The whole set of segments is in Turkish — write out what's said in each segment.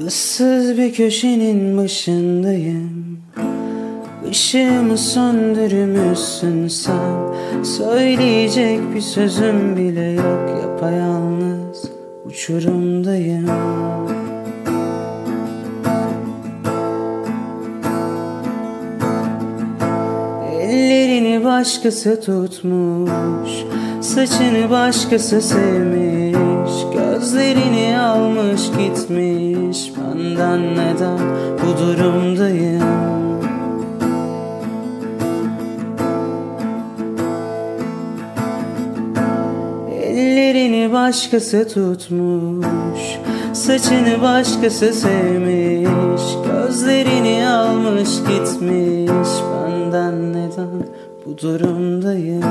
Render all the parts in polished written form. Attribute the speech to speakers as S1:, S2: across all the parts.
S1: Issız bir köşenin başındayım. Işığımı söndürmüşsün sen. Söyleyecek bir sözüm bile yok. Yapayalnız uçurumdayım. Ellerini başkası tutmuş, saçını başkası sevmiş, gözlerini almış gitmiş. Benden neden bu durumdayım? Ellerini başkası tutmuş, saçını başkası sevmiş, gözlerini almış gitmiş. Benden neden bu durumdayım?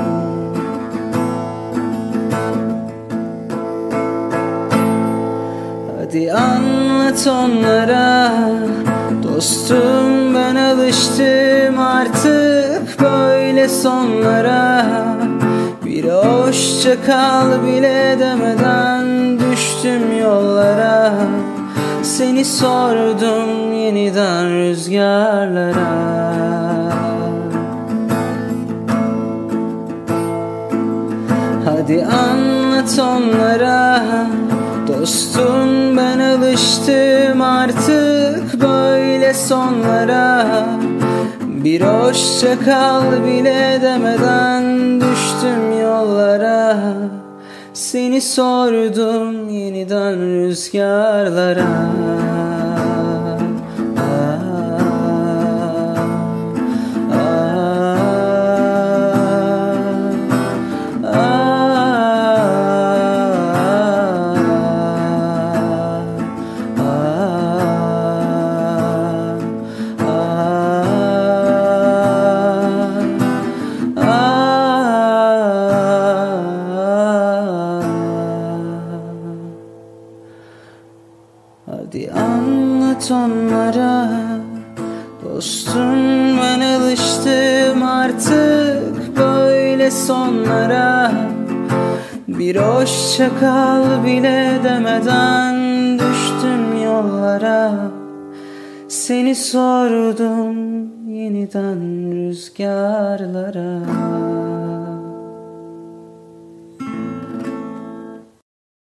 S1: Hadi anlat onlara, dostum ben alıştım artık böyle sonlara. Bir hoşça kal bile demeden düştüm yollara. Seni sordum yeniden rüzgarlara. Hadi anlat onlara, dostum ben alıştım artık böyle sonlara. Bir hoşça kal bile demeden düştüm yollara. Seni sordum yeniden rüzgarlara. Hadi anlat onlara, dostum ben alıştım artık böyle sonlara. Bir hoşça kal bile demeden düştüm yollara. Seni sordum yeniden rüzgarlara.